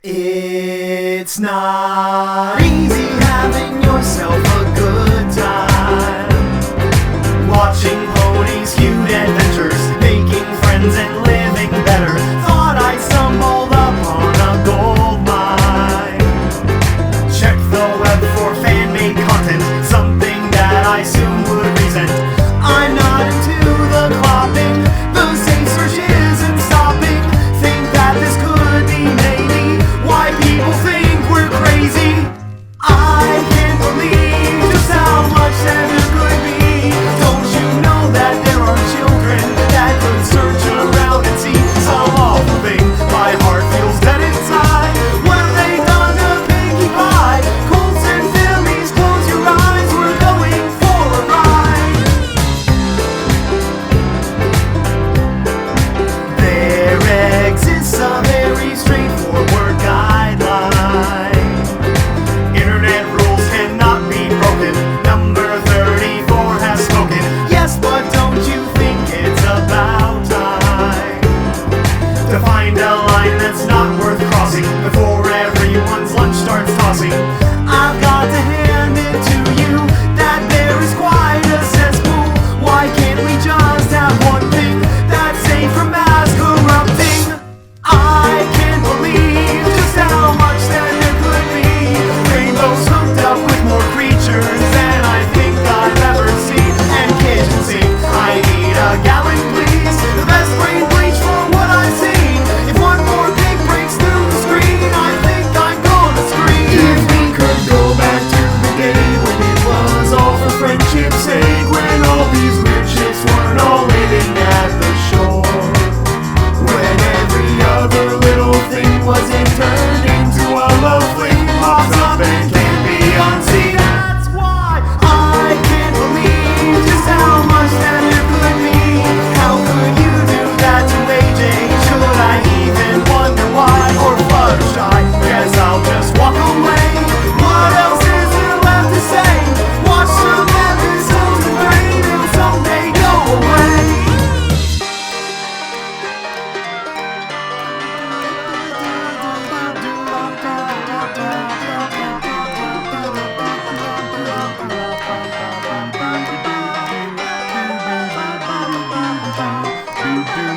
It's not easy having yourself a good time, watching ponies, cute adventures, making friends and living better. Thought I stumbled upon a gold mine. Check the web for fan-made content, something that I soon would resent. I'm not into the clopping, the safe search isn't stopping. Think that this could be maybe why people think we're crazy. I can't believe just how much that there could be. Don't you know that there are children that could search around and see some awful thing? My heart feels dead inside. What have they done to Pinkie Pie? Colts and Phillies, close your eyes, we're going for a ride. There exists a very straightforward guideline. Internet rules cannot be broken. Number 34 has spoken. Yes, but don't you think it's about time to find a line that's not worth crossing before everyone's lunch starts tossing? I've got to hand it to you that there is quite a cesspool. Why can't we just have one thing that's safe from mass corrupting? I can't believe just how much that there could be. Rainbows hooked up with more creatures than I think I've ever seen. And kitchens sing, I need a gallon please, the best brain bleach for what I've seen. If one more pig breaks through the screen, I think I'm gonna scream. If we could go back to the day when it was all for friendship's sake, when all these weird ships weren't all living at the shore, when every other little thing wasn't turned into a love flame, pops up and can't be unseen. That's why I can't believe just how much that there could be. How could you do that to AJ? Should I even wonder why? Or Fluttershy? Guess I'll just walk away. What else is there left to say? Watch some episodes of Brain and someday go away. Do